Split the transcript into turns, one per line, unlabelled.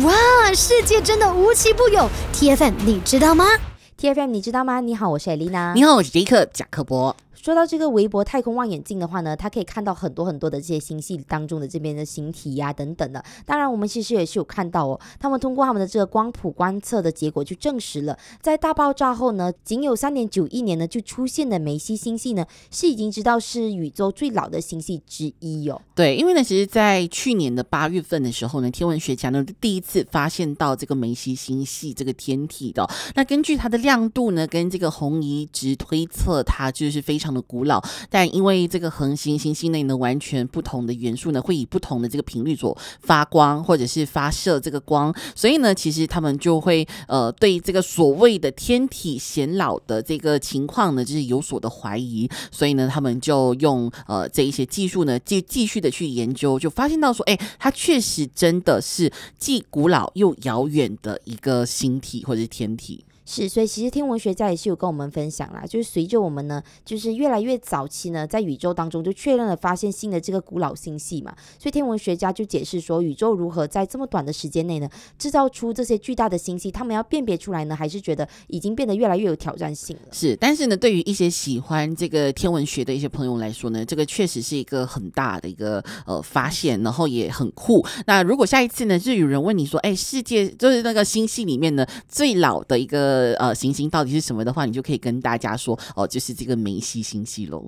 哇，世界真的无奇不有 ！TFM 你知道吗？
TFM 你知道吗？你好，我是 Elena。
你好，我是杰克贾克伯。
说到这个微波太空望远镜的话呢，它可以看到很多很多的这些星系当中的这边的星体呀、等等的。当然我们其实也是有看到哦，他们通过他们的这个光谱观测的结果就证实了，在大爆炸后呢，仅有3.9亿年呢就出现的梅西星系呢，是已经知道是宇宙最老的星系之一哦。
对，因为呢，其实在去年的8月份的时候呢，天文学家呢第一次发现到这个梅西星系这个天体的那根据它的亮度呢，跟这个红移值推测，它就是非常的古老，但因为这个恒星星系内呢完全不同的元素呢，会以不同的这个频率所发光或者是发射这个光，所以呢，其实他们就会对这个所谓的天体显老的这个情况呢，就是有所的怀疑，所以呢，他们就用这一些技术呢，继续的去研究，就发现到说，它确实真的是既古老又遥远的一个星体或者是天体。
是，所以其实天文学家也是有跟我们分享啦，就是随着我们呢，就是越来越早期呢，在宇宙当中就确认了发现新的这个古老星系嘛，所以天文学家就解释说，宇宙如何在这么短的时间内呢，制造出这些巨大的星系，他们要辨别出来呢，还是觉得已经变得越来越有挑战性了。
是，但是呢，对于一些喜欢这个天文学的一些朋友来说呢，这个确实是一个很大的一个发现，然后也很酷。那如果下一次呢，就有人问你说，世界就是那个星系里面呢最老的一个行星到底是什么的话，你就可以跟大家说，就是这个梅西星系咯。